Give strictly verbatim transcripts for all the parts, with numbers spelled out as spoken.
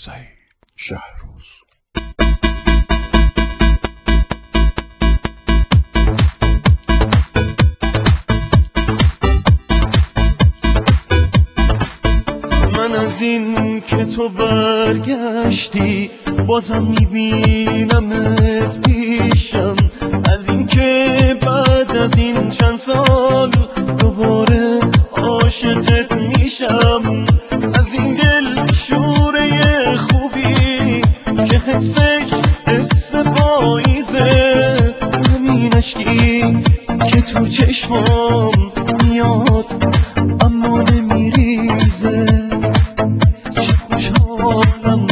سعید شهروز. من از این که تو برگشتی بازم میبینمت پیشم، از این که بعد از این چند سال دوباره عاشقت میشم، از این دل شوره خوبی که حسش حس پاییزه، همین عشقی که تو چشمام میاد اما نمیریزه. چه خوشحالم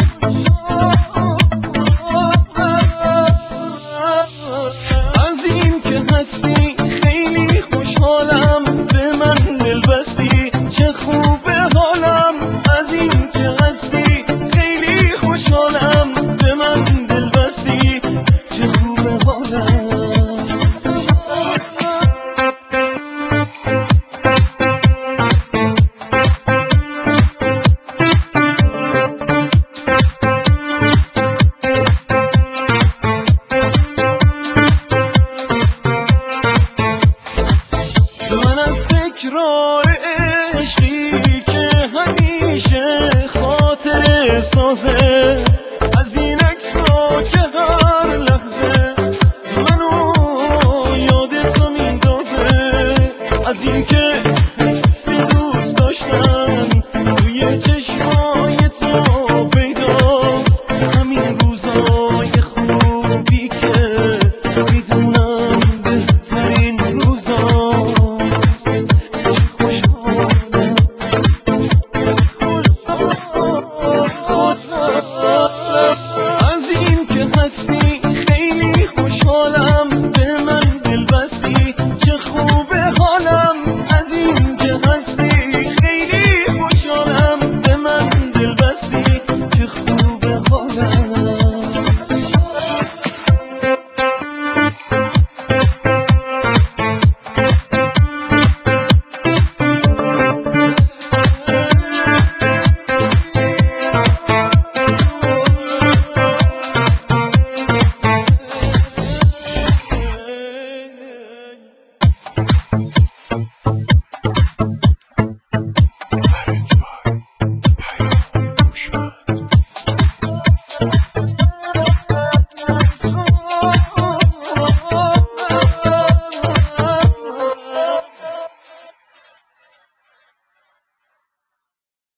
از این که هستی، خیلی خوشحالم به من دل بستی، چه خوبه حالم از این که هستی، خیلی خوشحالم به من دل بستی، چه خوبه حالم. من از تکرار عشقی که همیشه خاطر سازه، از این عکس‌ها که هر لحظه منو یاد تو میندازه، از این که حس دوست داشتن توی چشمات